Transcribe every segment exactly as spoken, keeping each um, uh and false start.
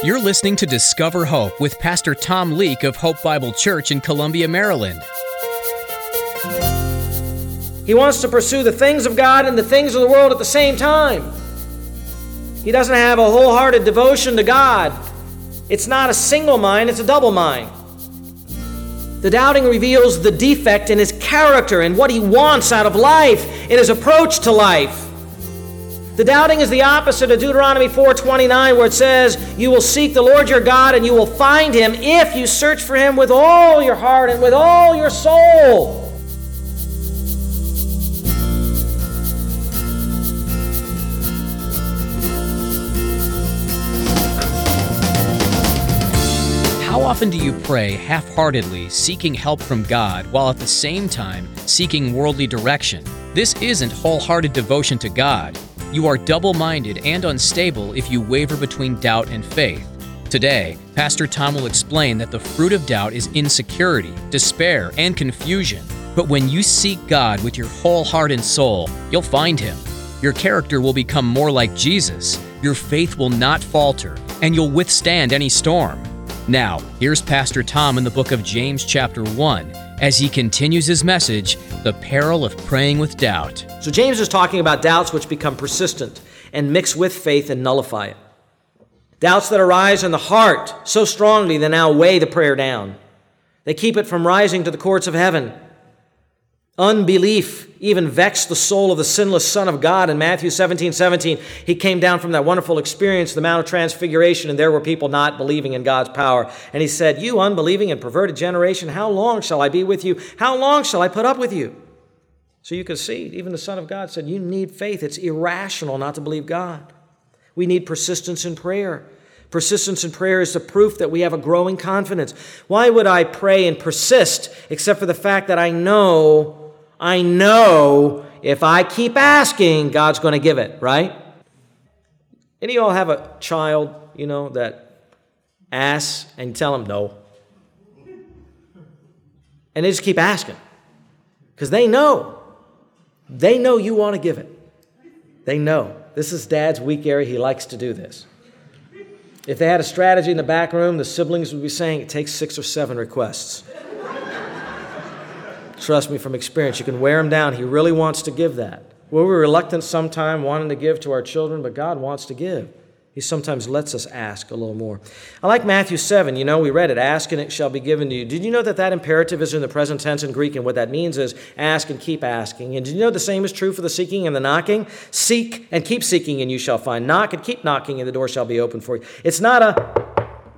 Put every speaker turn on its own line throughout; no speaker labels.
You're listening to Discover Hope with Pastor Tom Leake of Hope Bible Church in Columbia, Maryland.
He wants to pursue the things of God and the things of the world at the same time. He doesn't have a wholehearted devotion to God. It's not a single mind, it's a double mind. The doubting reveals the defect in his character and what he wants out of life, in his approach to life. The doubting is the opposite of Deuteronomy four twenty-nine, where it says, "You will seek the Lord your God, and you will find him if you search for him with all your heart and with all your soul."
How often do you pray half-heartedly, seeking help from God, while at the same time seeking worldly direction? This isn't wholehearted devotion to God. You are double-minded and unstable if you waver between doubt and faith. Today, Pastor Tom will explain that the fruit of doubt is insecurity, despair, and confusion. But when you seek God with your whole heart and soul, you'll find him. Your character will become more like Jesus, your faith will not falter, and you'll withstand any storm. Now, here's Pastor Tom in the book of James chapter one, as he continues his message, The Peril of Praying with Doubt.
So James is talking about doubts which become persistent and mix with faith and nullify it. Doubts that arise in the heart so strongly they now weigh the prayer down. They keep it from rising to the courts of heaven. Unbelief even vexed the soul of the sinless Son of God. In Matthew seventeen seventeen, he came down from that wonderful experience, the Mount of Transfiguration, and there were people not believing in God's power. And he said, "You unbelieving and perverted generation, how long shall I be with you? How long shall I put up with you?" So you can see, even the Son of God said, you need faith. It's irrational not to believe God. We need persistence in prayer. Persistence in prayer is the proof that we have a growing confidence. Why would I pray and persist except for the fact that I know I know if I keep asking, God's going to give it, right? Any of y'all have a child, you know, that asks and you tell them no? And they just keep asking because they know. They know you want to give it. They know. This is Dad's weak area. He likes to do this. If they had a strategy in the back room, the siblings would be saying, it takes six or seven requests. Trust me from experience, you can wear him down. He really wants to give that. Well, we're reluctant sometime wanting to give to our children, but God wants to give. He sometimes lets us ask a little more. I like Matthew seven. You know, we read it, ask and it shall be given to you. Did you know that that imperative is in the present tense in Greek, and what that means is ask and keep asking? And did you know the same is true for the seeking and the knocking? Seek and keep seeking and you shall find. Knock and keep knocking and the door shall be opened for you. It's not a,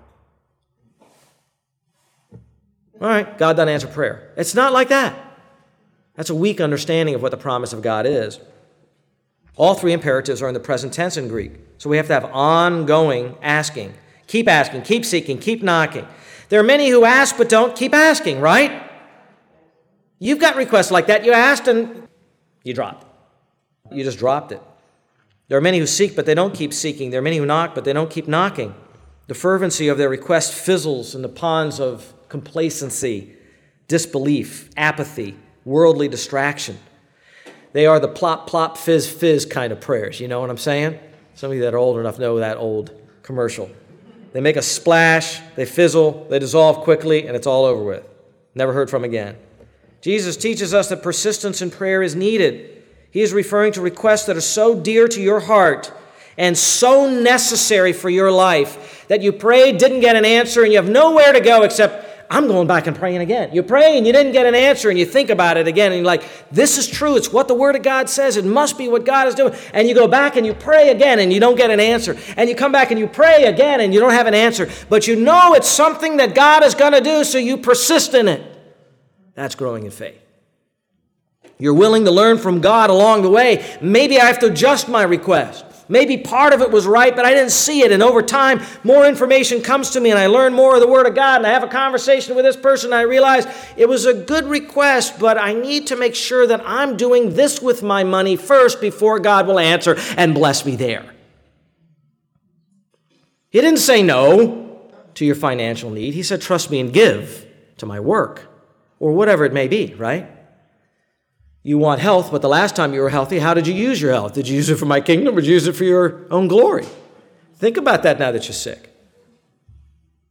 all right, God doesn't answer prayer. It's not like that. That's a weak understanding of what the promise of God is. All three imperatives are in the present tense in Greek. So we have to have ongoing asking. Keep asking, keep seeking, keep knocking. There are many who ask but don't keep asking, right? You've got requests like that. You asked and you dropped it. You just dropped it. There are many who seek but they don't keep seeking. There are many who knock but they don't keep knocking. The fervency of their request fizzles in the ponds of complacency, disbelief, apathy, worldly distraction. They are the plop, plop, fizz, fizz kind of prayers. You know what I'm saying? Some of you that are old enough know that old commercial. They make a splash, they fizzle, they dissolve quickly, and it's all over with. Never heard from again. Jesus teaches us that persistence in prayer is needed. He is referring to requests that are so dear to your heart and so necessary for your life that you prayed, didn't get an answer, and you have nowhere to go except, I'm going back and praying again. You pray and you didn't get an answer and you think about it again and you're like, this is true. It's what the Word of God says. It must be what God is doing. And you go back and you pray again and you don't get an answer. And you come back and you pray again and you don't have an answer. But you know it's something that God is going to do, so you persist in it. That's growing in faith. You're willing to learn from God along the way. Maybe I have to adjust my request. Maybe part of it was right, but I didn't see it. And over time, more information comes to me and I learn more of the Word of God and I have a conversation with this person and I realize it was a good request, but I need to make sure that I'm doing this with my money first before God will answer and bless me there. He didn't say no to your financial need. He said, trust me and give to my work or whatever it may be, right? You want health, but the last time you were healthy, how did you use your health? Did you use it for my kingdom or did you use it for your own glory? Think about that now that you're sick.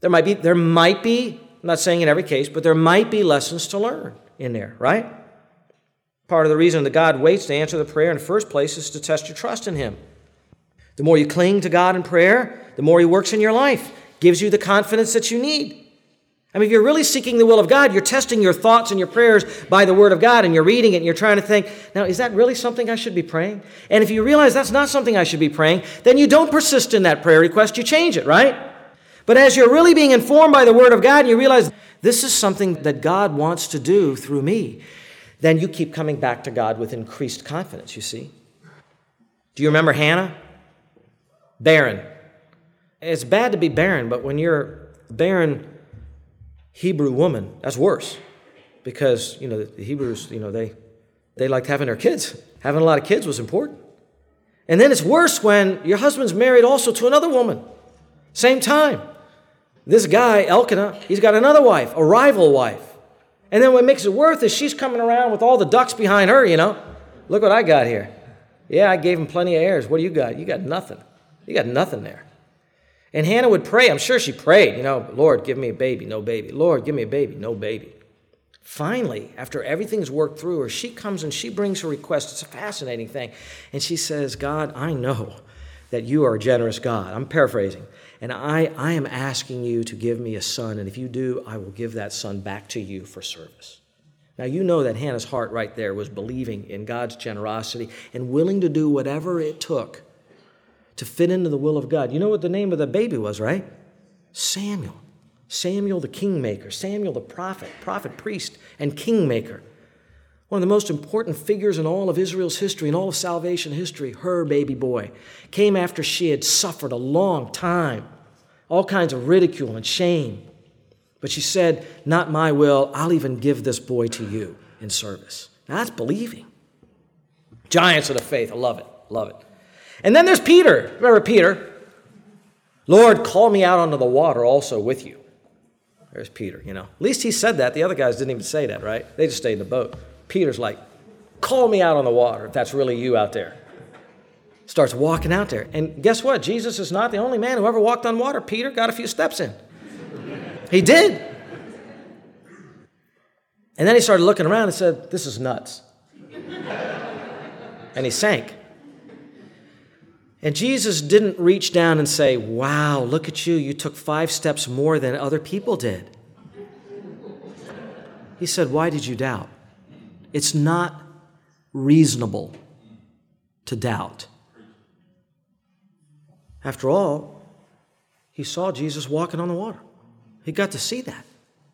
There might be, there might be, I'm not saying in every case, but there might be lessons to learn in there, right? Part of the reason that God waits to answer the prayer in the first place is to test your trust in Him. The more you cling to God in prayer, the more He works in your life, gives you the confidence that you need. I mean, if you're really seeking the will of God, you're testing your thoughts and your prayers by the Word of God, and you're reading it, and you're trying to think, now, is that really something I should be praying? And if you realize that's not something I should be praying, then you don't persist in that prayer request, you change it, right? But as you're really being informed by the Word of God, and you realize this is something that God wants to do through me, then you keep coming back to God with increased confidence, you see. Do you remember Hannah? Barren. It's bad to be barren, but when you're barren Hebrew woman, that's worse, because, you know, the Hebrews, you know, they they liked having their kids. Having a lot of kids was important. And then it's worse when your husband's married also to another woman. Same time. This guy, Elkanah, he's got another wife, a rival wife. And then what makes it worse is she's coming around with all the ducks behind her, you know. Look what I got here. Yeah, I gave him plenty of heirs. What do you got? You got nothing. You got nothing there. And Hannah would pray. I'm sure she prayed, you know, Lord, give me a baby, no baby. Lord, give me a baby, no baby. Finally, after everything's worked through her, she comes and she brings her request. It's a fascinating thing. And she says, God, I know that you are a generous God. I'm paraphrasing. And I, I am asking you to give me a son. And if you do, I will give that son back to you for service. Now, you know that Hannah's heart right there was believing in God's generosity and willing to do whatever it took to fit into the will of God. You know what the name of the baby was, right? Samuel. Samuel the kingmaker. Samuel the prophet, prophet, priest, and kingmaker. One of the most important figures in all of Israel's history, in all of salvation history, her baby boy, came after she had suffered a long time, all kinds of ridicule and shame. But she said, not my will, I'll even give this boy to you in service. Now that's believing. Giants of the faith, I love it, love it. And then there's Peter. Remember Peter? Lord, call me out onto the water also with you. There's Peter, you know. At least he said that. The other guys didn't even say that, right? They just stayed in the boat. Peter's like, call me out on the water if that's really you out there. Starts walking out there. And guess what? Jesus is not the only man who ever walked on water. Peter got a few steps in. He did. And then he started looking around and said, this is nuts. And he sank. And Jesus didn't reach down and say, wow, look at you. You took five steps more than other people did. He said, why did you doubt? It's not reasonable to doubt. After all, he saw Jesus walking on the water. He got to see that.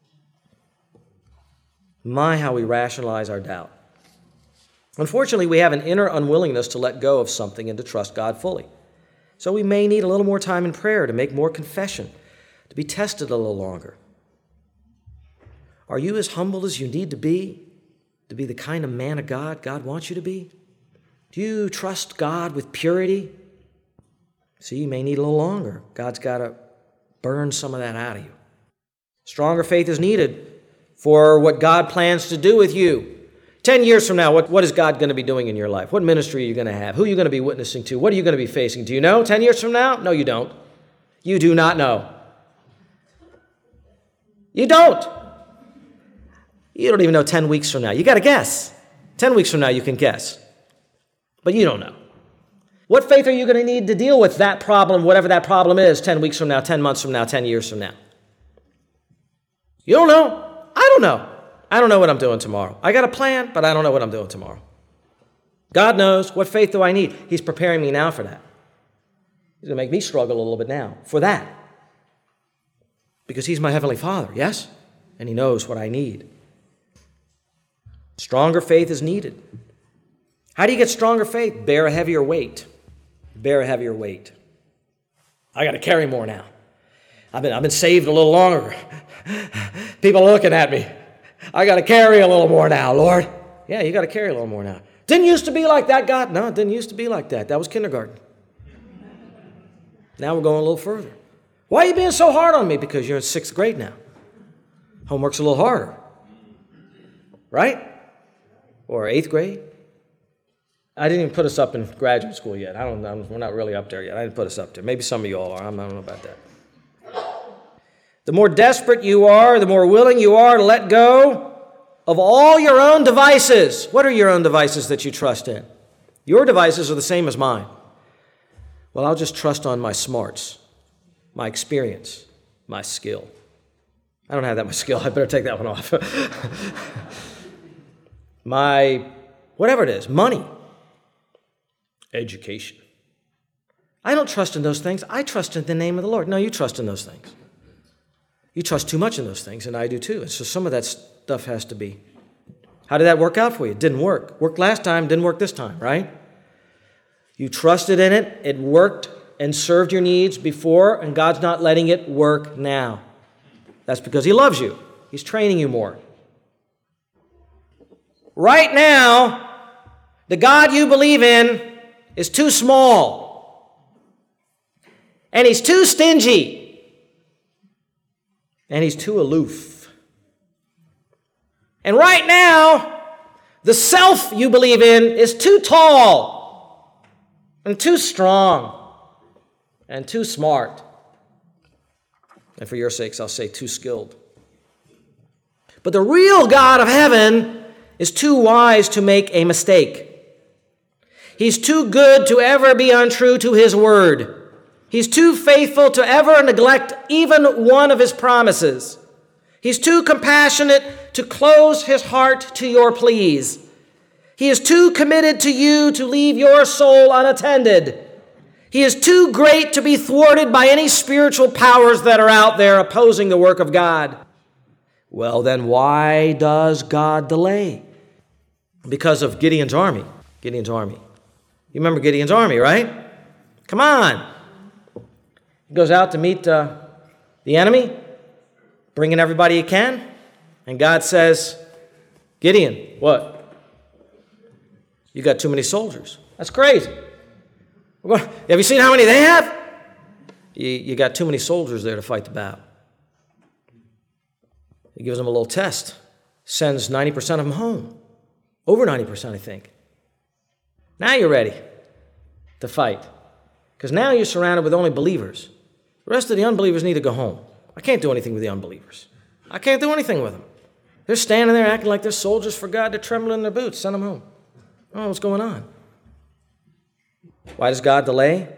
My, how we rationalize our doubt. Unfortunately, we have an inner unwillingness to let go of something and to trust God fully. So we may need a little more time in prayer to make more confession, to be tested a little longer. Are you as humble as you need to be, to be the kind of man of God God wants you to be? Do you trust God with purity? See, you may need a little longer. God's got to burn some of that out of you. Stronger faith is needed for what God plans to do with you. Ten years from now, what, what is God going to be doing in your life? What ministry are you going to have? Who are you going to be witnessing to? What are you going to be facing? Do you know ten years from now? No, you don't. You do not know. You don't. You don't even know ten weeks from now. You got to guess. ten weeks from now, you can guess. But you don't know. What faith are you going to need to deal with that problem, whatever that problem is, ten weeks from now, ten months from now, ten years from now? You don't know. I don't know. I don't know what I'm doing tomorrow. I got a plan, but I don't know what I'm doing tomorrow. God knows. What faith do I need? He's preparing me now for that. He's going to make me struggle a little bit now for that. Because He's my Heavenly Father, yes? And He knows what I need. Stronger faith is needed. How do you get stronger faith? Bear a heavier weight. Bear a heavier weight. I got to carry more now. I've been, I've been saved a little longer. People are looking at me. I got to carry a little more now, Lord. Yeah, you got to carry a little more now. Didn't used to be like that, God. No, it didn't used to be like that. That was kindergarten. Now we're going a little further. Why are you being so hard on me? Because you're in sixth grade now. Homework's a little harder. Right? Or eighth grade. I didn't even put us up in graduate school yet. I don't know. We're not really up there yet. I didn't put us up there. Maybe some of you all are. I don't know about that. The more desperate you are, the more willing you are to let go of all your own devices. What are your own devices that you trust in? Your devices are the same as mine. Well, I'll just trust on my smarts, my experience, my skill. I don't have that much skill. I better take that one off. My, whatever it is, money, education. I don't trust in those things. I trust in the name of the Lord. No, you trust in those things. You trust too much in those things, and I do too. And so some of that stuff has to be. How did that work out for you? It didn't work. Worked last time, didn't work this time, right? You trusted in it. It worked and served your needs before, and God's not letting it work now. That's because He loves you. He's training you more. Right now, the God you believe in is too small, and He's too stingy, and He's too aloof. And right now, the self you believe in is too tall, and too strong, and too smart. And for your sakes, I'll say too skilled. But the real God of heaven is too wise to make a mistake. He's too good to ever be untrue to His word. He's too faithful to ever neglect even one of His promises. He's too compassionate to close His heart to your pleas. He is too committed to you to leave your soul unattended. He is too great to be thwarted by any spiritual powers that are out there opposing the work of God. Well, then why does God delay? Because of Gideon's army. Gideon's army. You remember Gideon's army, right? Come on. He goes out to meet uh, the enemy, bringing everybody he can. And God says, Gideon, what? You got too many soldiers. That's crazy. Have you seen how many they have? You, you got too many soldiers there to fight the battle. He gives them a little test. Sends ninety percent of them home. Over ninety percent, I think. Now you're ready to fight. Because now you're surrounded with only believers. The rest of the unbelievers need to go home. I can't do anything with the unbelievers. I can't do anything with them. They're standing there acting like they're soldiers for God. They're trembling in their boots. Send them home. I don't know what's going on. Why does God delay?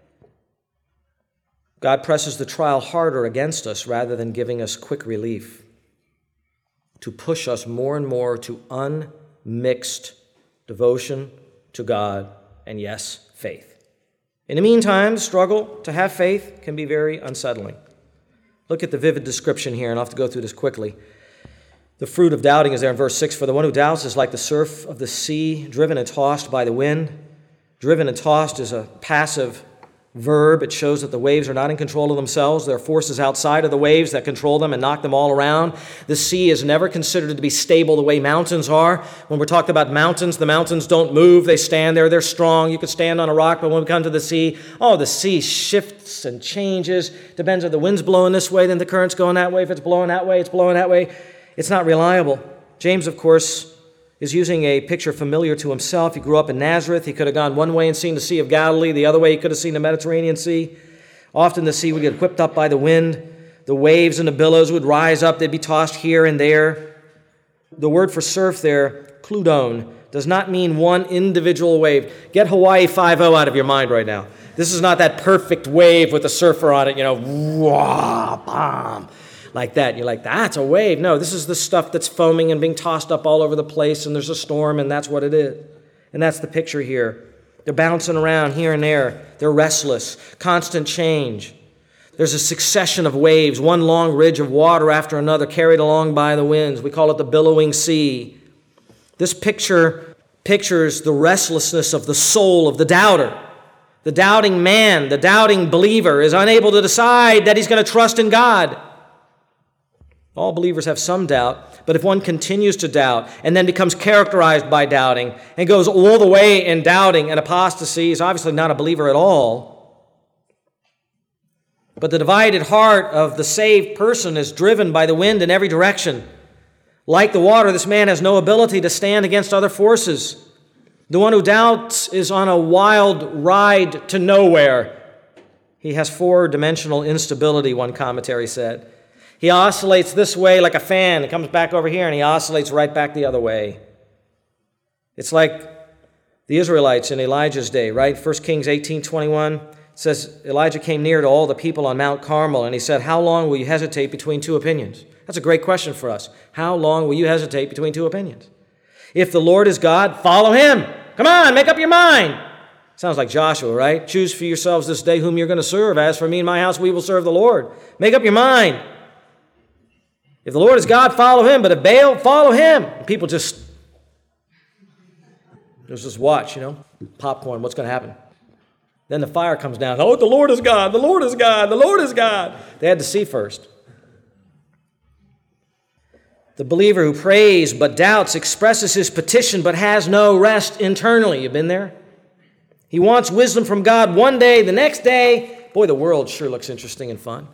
God presses the trial harder against us rather than giving us quick relief, to push us more and more to unmixed devotion to God and, yes, faith. In the meantime, the struggle to have faith can be very unsettling. Look at the vivid description here, and I'll have to go through this quickly. The fruit of doubting is there in verse six. For the one who doubts is like the surf of the sea, driven and tossed by the wind. Driven and tossed is a passive verb. It shows that the waves are not in control of themselves. There are forces outside of the waves that control them and knock them all around. The sea is never considered to be stable the way mountains are. When we're talking about mountains, the mountains don't move. They stand there. They're strong. You could stand on a rock, but when we come to the sea, oh, the sea shifts and changes. Depends if the wind's blowing this way, then the current's going that way. If it's blowing that way, it's blowing that way. It's not reliable. James, of course, is using a picture familiar to himself. He grew up in Nazareth. He could have gone one way and seen the Sea of Galilee. The other way, he could have seen the Mediterranean Sea. Often the sea would get whipped up by the wind. The waves and the billows would rise up. They'd be tossed here and there. The word for surf there, kludon, does not mean one individual wave. Get Hawaii Five-O out of your mind right now. This is not that perfect wave with a surfer on it, you know, wah, bam, like that. You're like, that's a wave. No, this is the stuff that's foaming and being tossed up all over the place, and there's a storm, and that's what it is. And that's the picture here. They're bouncing around here and there. They're restless, constant change. There's a succession of waves, one long ridge of water after another, carried along by the winds. We call it the billowing sea. This picture pictures the restlessness of the soul of the doubter. The doubting man, the doubting believer, is unable to decide that he's going to trust in God. All believers have some doubt, but if one continues to doubt and then becomes characterized by doubting and goes all the way in doubting and apostasy, is obviously not a believer at all. But the divided heart of the saved person is driven by the wind in every direction. Like the water, this man has no ability to stand against other forces. The one who doubts is on a wild ride to nowhere. He has four-dimensional instability, one commentary said. He oscillates this way like a fan. It comes back over here, and he oscillates right back the other way. It's like the Israelites in Elijah's day, right? First Kings eighteen twenty-one says, Elijah came near to all the people on Mount Carmel, and he said, how long will you hesitate between two opinions? That's a great question for us. How long will you hesitate between two opinions? If the Lord is God, follow him. Come on, make up your mind. Sounds like Joshua, right? Choose for yourselves this day whom you're going to serve. As for me and my house, we will serve the Lord. Make up your mind. If the Lord is God, follow him. But if Baal, follow him. And people just, just watch, you know, popcorn, what's going to happen? Then the fire comes down. Oh, the Lord is God, the Lord is God, the Lord is God. They had to see first. The believer who prays but doubts expresses his petition but has no rest internally. You been there? He wants wisdom from God one day, the next day. Boy, the world sure looks interesting and fun.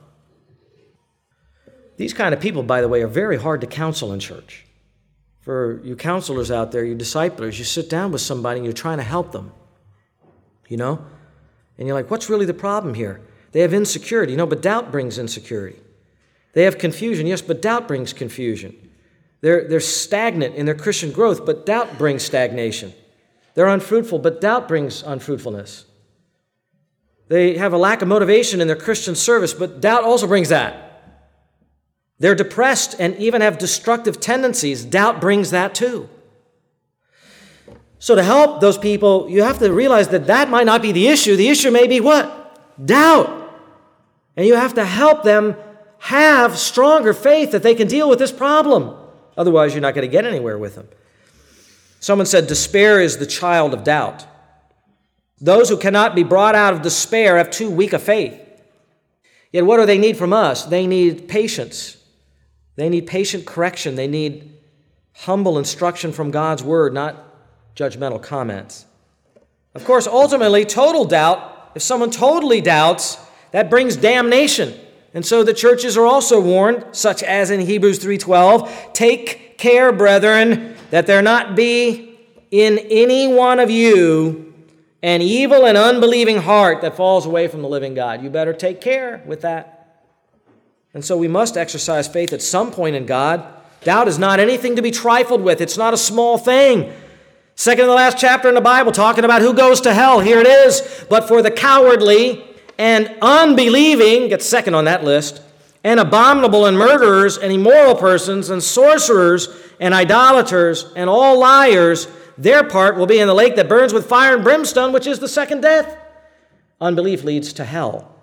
These kind of people, by the way, are very hard to counsel in church. For you counselors out there, you disciplers, you sit down with somebody and you're trying to help them. You know? And you're like, what's really the problem here? They have insecurity, you know, but doubt brings insecurity. They have confusion, yes, but doubt brings confusion. They're, they're stagnant in their Christian growth, but doubt brings stagnation. They're unfruitful, but doubt brings unfruitfulness. They have a lack of motivation in their Christian service, but doubt also brings that. They're depressed and even have destructive tendencies. Doubt brings that too. So to help those people, you have to realize that that might not be the issue. The issue may be what? Doubt. And you have to help them have stronger faith that they can deal with this problem. Otherwise, you're not going to get anywhere with them. Someone said, despair is the child of doubt. Those who cannot be brought out of despair have too weak a faith. Yet what do they need from us? They need patience. They need patient correction. They need humble instruction from God's word, not judgmental comments. Of course, ultimately, total doubt, if someone totally doubts, that brings damnation. And so the churches are also warned, such as in Hebrews three twelve, take care, brethren, that there not be in any one of you an evil and unbelieving heart that falls away from the living God. You better take care with that. And so we must exercise faith at some point in God. Doubt is not anything to be trifled with. It's not a small thing. Second to the last chapter in the Bible, talking about who goes to hell. Here it is. But for the cowardly and unbelieving, gets second on that list, and abominable and murderers and immoral persons and sorcerers and idolaters and all liars, their part will be in the lake that burns with fire and brimstone, which is the second death. Unbelief leads to hell.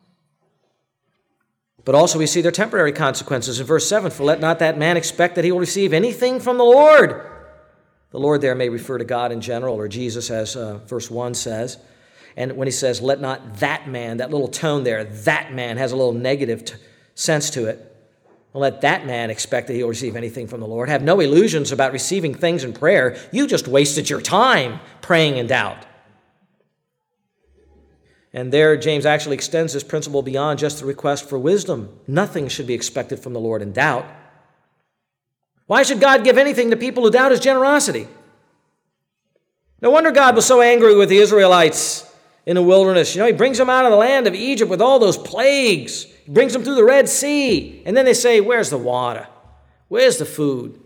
But also we see their temporary consequences in verse seven. For let not that man expect that he will receive anything from the Lord. The Lord there may refer to God in general, or Jesus, as uh, verse one says. And when he says, let not that man, that little tone there, that man has a little negative t- sense to it. Don't let that man expect that he will receive anything from the Lord. Have no illusions about receiving things in prayer. You just wasted your time praying in doubt. And there, James actually extends this principle beyond just the request for wisdom. Nothing should be expected from the Lord in doubt. Why should God give anything to people who doubt his generosity? No wonder God was so angry with the Israelites in the wilderness. You know, he brings them out of the land of Egypt with all those plagues. He brings them through the Red Sea. And then they say, where's the water? Where's the food?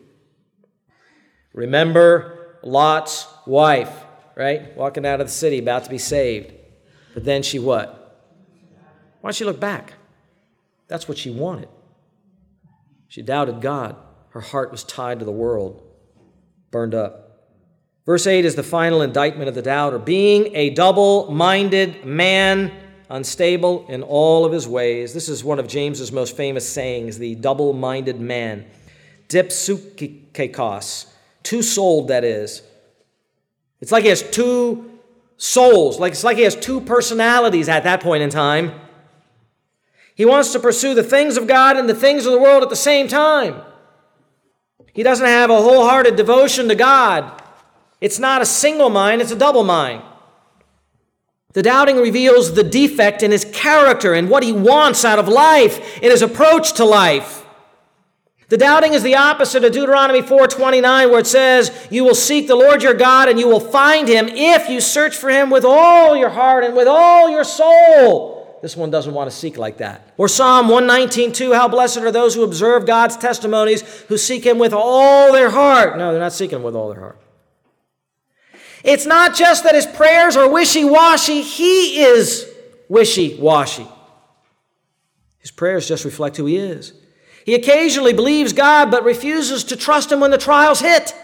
Remember Lot's wife, right? Walking out of the city, about to be saved. But then she what? Why don't she look back? That's what she wanted. She doubted God. Her heart was tied to the world, burned up. Verse eight is the final indictment of the doubter. Being a double-minded man, unstable in all of his ways. This is one of James's most famous sayings, the double-minded man. Dipsukikos, two-souled, that is. It's like he has two souls, like it's like he has two personalities at that point in time. He wants to pursue the things of God and the things of the world at the same time. He doesn't have a wholehearted devotion to God. It's not a single mind, it's a double mind. The doubting reveals the defect in his character and what he wants out of life, in his approach to life. The doubting is the opposite of Deuteronomy four twenty-nine, where it says, you will seek the Lord your God and you will find him if you search for him with all your heart and with all your soul. This one doesn't want to seek like that. Or Psalm one nineteen two, how blessed are those who observe God's testimonies, who seek him with all their heart. No, they're not seeking him with all their heart. It's not just that his prayers are wishy-washy. He is wishy-washy. His prayers just reflect who he is. He occasionally believes God, but refuses to trust him when the trials hit.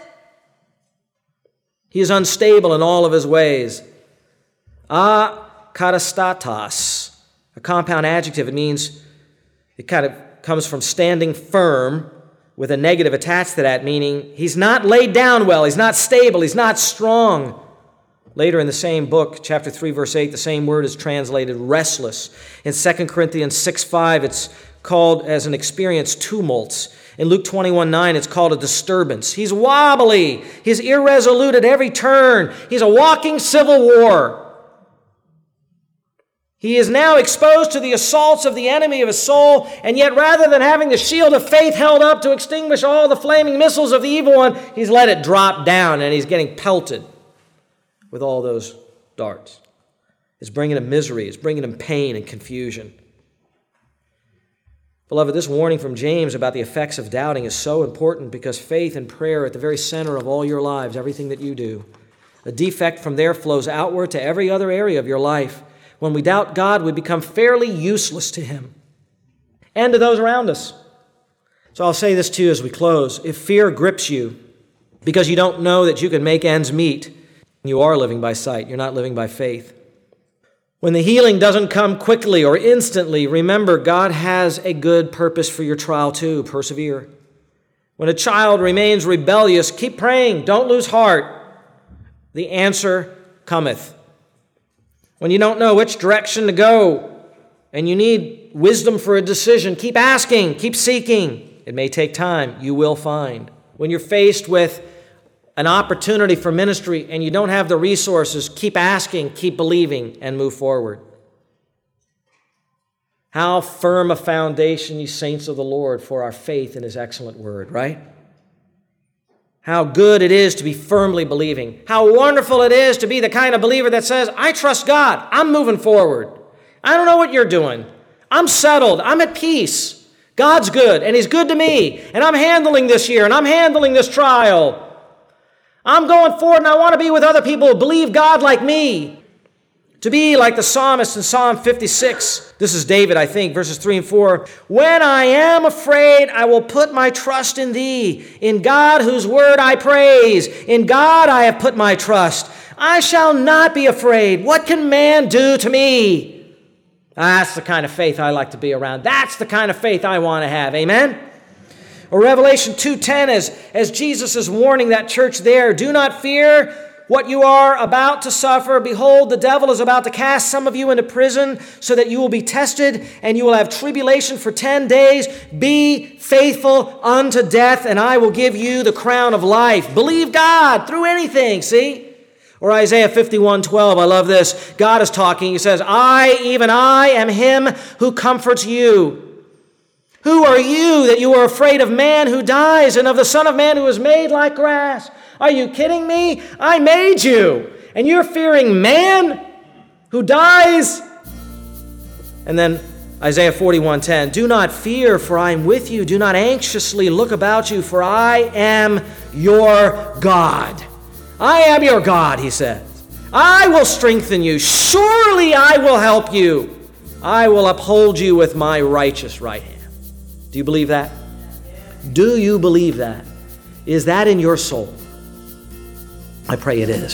He is unstable in all of his ways. Akatastatos, a compound adjective. It means, it kind of comes from standing firm with a negative attached to that, meaning he's not laid down well, he's not stable, he's not strong. Later in the same book, chapter three, verse eight, the same word is translated restless. In Second Corinthians six five, it's called as an experience tumults. In Luke twenty-one nine, it's called a disturbance. He's wobbly. He's irresolute at every turn. He's a walking civil war. He is now exposed to the assaults of the enemy of his soul, and yet rather than having the shield of faith held up to extinguish all the flaming missiles of the evil one, he's let it drop down, and he's getting pelted with all those darts. It's bringing him misery. It's bringing him pain and confusion. Beloved, this warning from James about the effects of doubting is so important because faith and prayer are at the very center of all your lives, everything that you do. A defect from there flows outward to every other area of your life. When we doubt God, we become fairly useless to him and to those around us. So I'll say this to you as we close. If fear grips you because you don't know that you can make ends meet, you are living by sight. You're not living by faith. When the healing doesn't come quickly or instantly, remember God has a good purpose for your trial too. Persevere. When a child remains rebellious, keep praying. Don't lose heart. The answer cometh. When you don't know which direction to go and you need wisdom for a decision, keep asking, keep seeking. It may take time. You will find. When you're faced with an opportunity for ministry and you don't have the resources, keep asking, keep believing, and move forward. How firm a foundation, ye saints of the Lord, for our faith in his excellent word, right? How good it is to be firmly believing. How wonderful it is to be the kind of believer that says, I trust God. I'm moving forward. I don't know what you're doing. I'm settled. I'm at peace. God's good, and he's good to me. And I'm handling this year, and I'm handling this trial. I'm going forward, and I want to be with other people who believe God like me. To be like the psalmist in Psalm fifty-six. This is David, I think, verses three and four. When I am afraid, I will put my trust in thee. In God, whose word I praise. In God I have put my trust. I shall not be afraid. What can man do to me? That's the kind of faith I like to be around. That's the kind of faith I want to have. Amen? Or Revelation two ten, as, as Jesus is warning that church there, do not fear what you are about to suffer. Behold, the devil is about to cast some of you into prison so that you will be tested and you will have tribulation for ten days. Be faithful unto death, and I will give you the crown of life. Believe God through anything, see? Or Isaiah fifty-one twelve, I love this. God is talking. He says, I, even I, am him who comforts you. Who are you that you are afraid of man who dies and of the Son of Man who is made like grass? Are you kidding me? I made you, and you're fearing man who dies? And then Isaiah forty-one ten, do not fear, for I am with you. Do not anxiously look about you, for I am your God. I am your God, he says. I will strengthen you. Surely I will help you. I will uphold you with my righteous right hand. Do you believe that? Do you believe that? Is that in your soul? I pray it is.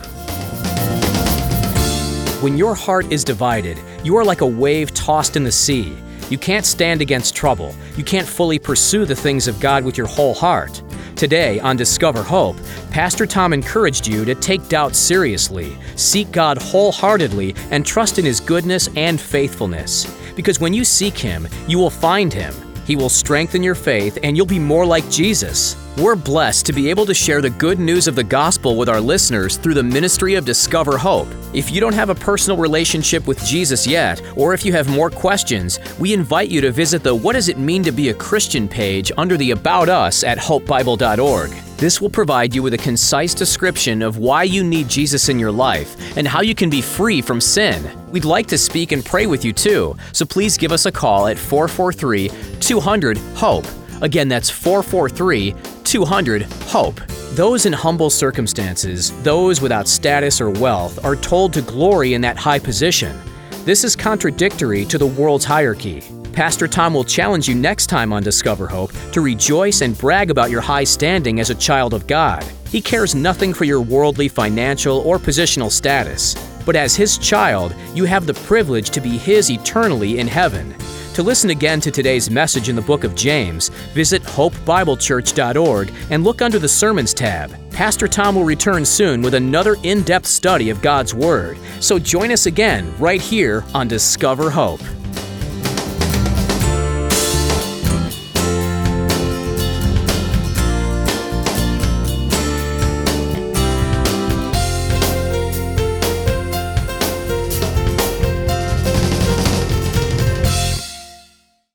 When your heart is divided, you are like a wave tossed in the sea. You can't stand against trouble. You can't fully pursue the things of God with your whole heart. Today on Discover Hope, Pastor Tom encouraged you to take doubt seriously, seek God wholeheartedly, and trust in his goodness and faithfulness. Because when you seek him, you will find him. He will strengthen your faith, and you'll be more like Jesus. We're blessed to be able to share the good news of the gospel with our listeners through the ministry of Discover Hope. If you don't have a personal relationship with Jesus yet, or if you have more questions, we invite you to visit the What Does It Mean to Be a Christian page under the About Us at hope bible dot org. This will provide you with a concise description of why you need Jesus in your life and how you can be free from sin. We'd like to speak and pray with you too, so please give us a call at four four three, two hundred, HOPE. Again, that's four four three, two hundred, HOPE. Those in humble circumstances, those without status or wealth, are told to glory in that high position. This is contradictory to the world's hierarchy. Pastor Tom will challenge you next time on Discover Hope to rejoice and brag about your high standing as a child of God. He cares nothing for your worldly, financial, or positional status. But as His child, you have the privilege to be His eternally in heaven. To listen again to today's message in the book of James, visit hope bible church dot org and look under the Sermons tab. Pastor Tom will return soon with another in-depth study of God's Word. So join us again right here on Discover Hope.